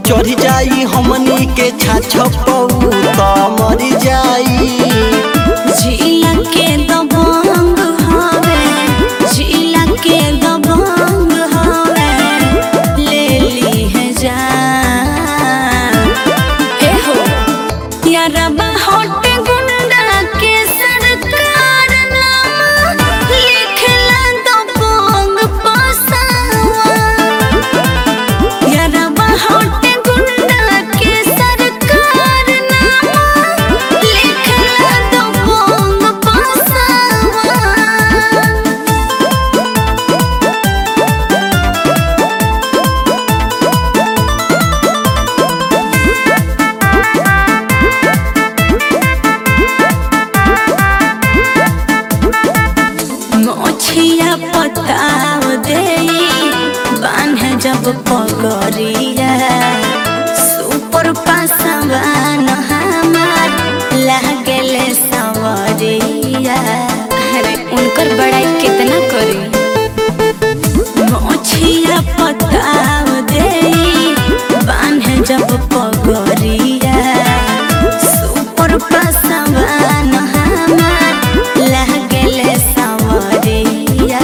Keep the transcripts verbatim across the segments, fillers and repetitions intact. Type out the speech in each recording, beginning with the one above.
चढ़ जाई हमनी के छाछपौ त मर जाई। जिला के दबंग हवे जिला के दबंग हवे ले ली है जान। ए हो यारबा होट गुंडा के सरकार नाम लिखला दबंग पसावा। यारबा होट गुंडा के सरकार नाम लिखला दबंग पसावा। मोछिया पताव दे बान्ह जब पगरिया सुपर पासवान हमार लागले सवरिया। अरे उनकर बड़ाई कितना करी। मोछिया पताव दे बान्ह जब पगरिया सुपर पासवान हमार लागले सवरिया।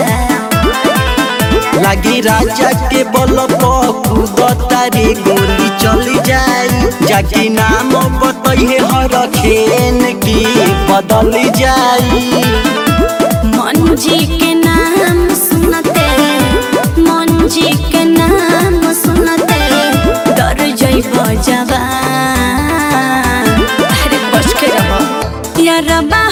लागी राजा के बल कूदतारी गोली चल जाई। जाकी नाम बतइहे हर खेन की बदल जाई। मंजी के नाम सुनते मंजी के नाम सुनते डर जइब जवान। अरे बच के रहो यारबा